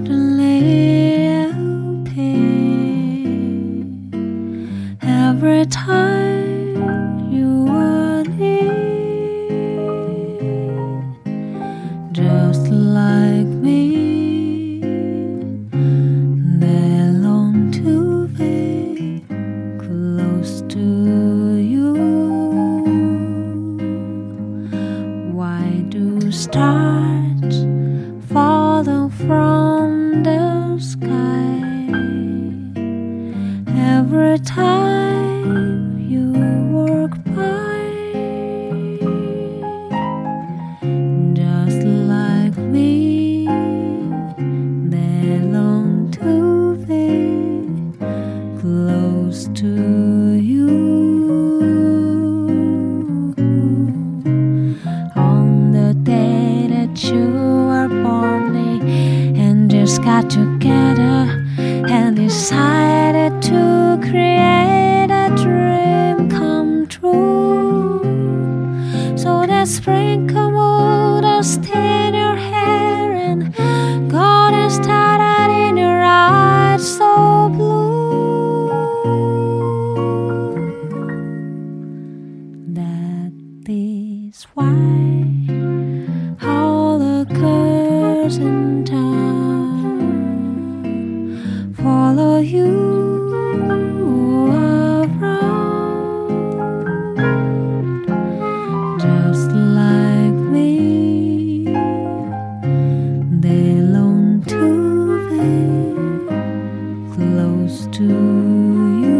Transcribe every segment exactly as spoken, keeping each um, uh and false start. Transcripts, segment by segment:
suddenly appear every time you are near, just like me. They long to be close to you. Why do stars falling from the sky every time you walk by? Just like me, they long to be close to you. On the day that you were born, and just got together and decided to create a dream come true. So that sprinkle mood has in your hair, and God has started in your eyes so blue. That is why all the girls in town follow you around, just like me. They long to be close to you.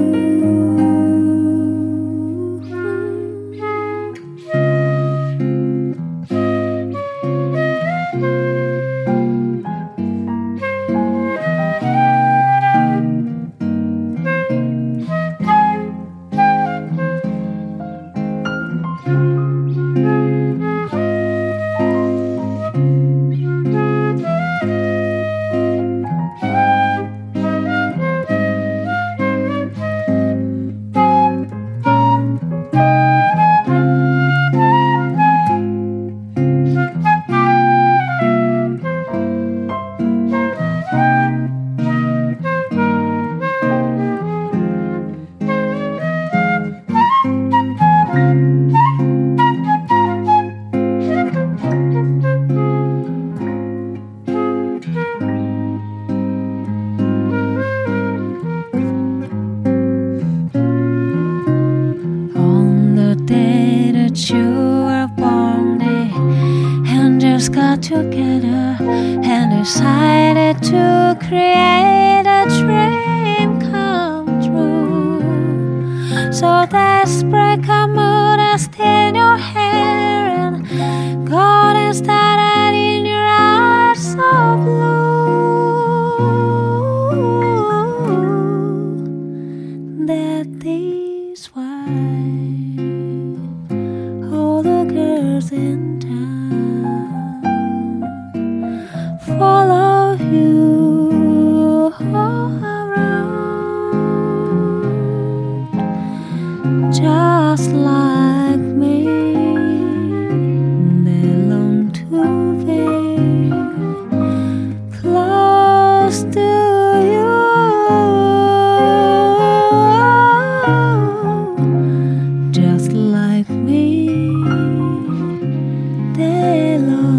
You were born, they and just got together and decided to create a dream come true. So that sprinkle mood has in your hair, and God has started in your eyes so blue. That is why all the girls in town follow you all around, just like me. They long to be close to you, just like me. They long